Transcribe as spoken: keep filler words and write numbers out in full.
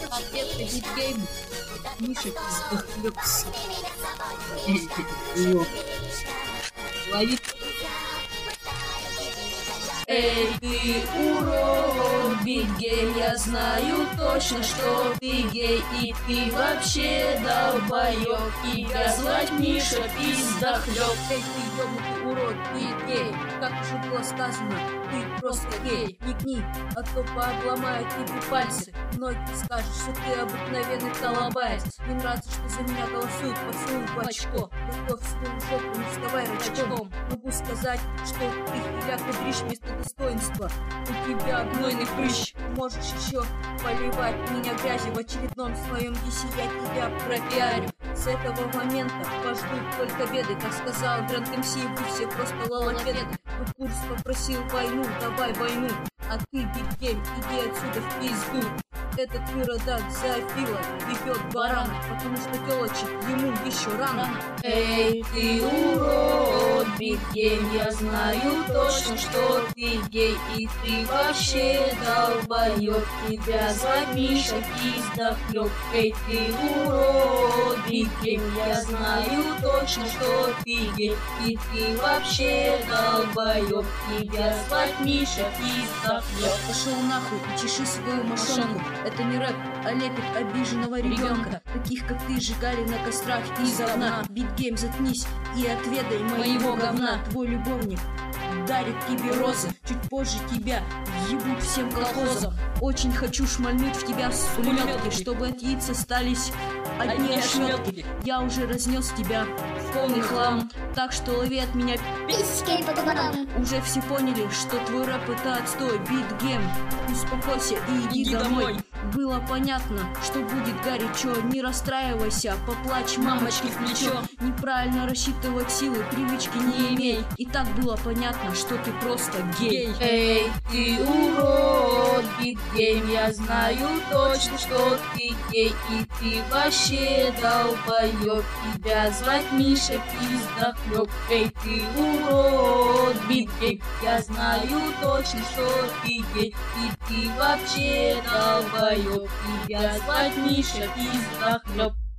Это битгейм. Миша пиздохлёбс. Ловит. Эй, ты урод, битгейм, я знаю точно, что ты гей, и ты вообще долбоёб. Тебя звать Миша пиздохлёб. Эй, ты ёбнутый урод, битгейм, как уже было сказано, ты просто гей. Не гни, а то пообломают тебе пальцы. Многие скажут, что ты обыкновенный колобайс. Не нравится, что за меня голосуют, поцелуй в очко. Готов свою жопу, не вставай рачком. Могу сказать, что ты хиляка дрищ вместо достоинства. У тебя гнойный прыщ. Можешь еще поливать меня грязью в очередном своем дисе, я тебя пропиарю. С этого момента вас ждут только беды. Как сказал Гранд эм си, вы все просто лолопеды. Твой курс попросил войну, давай войну. А ты, битгейм, иди отсюда в пизду. Этот выродок зоофила ебет барана, потому что телочек ему еще рано. Эй, ты урод, битгейм, я знаю точно, что ты гей, и ты вообще долбоёб. Тебя звать Миша пиздохлёб. Эй, ты урод, битгейм, я знаю точно, что ты гей, и ты вообще долбоёб. Тебя звать Миша пиздохлёб. Пошел нахуй и чеши свою мошонку. Это не рэп, а лепит обиженного ребенка. Таких, как ты, сжигали на кострах из говна. Битгейм, заткнись и отведай моего говна. Твой любовник дарит тебе розы, чуть позже тебя ебут всем колхозам. Очень хочу шмальнуть в тебя с пулеметки, чтобы от яиц остались одни ошметки. Я уже разнес тебя в полный хлам, так что лови от меня письки по губам. Уже все поняли, что твой рэп это отстой. Битгейм, успокойся и иди, иди домой. домой. Было понятно, что будет горячо. Не расстраивайся, поплачь мамочки в плечо. Неправильно рассчитывать силы, привычки не имей. И так было понятно, что ты просто гей. Эй, ты урод, битгейм, я знаю точно, что ты гей, и ты вообще долбоёб. Тебя звать Миша пиздохлёб. Эй, ты урод, битгейм, я знаю точно, что ты гей, и ты вообще долбоёб. Тебя звать Миша пиздохлёб.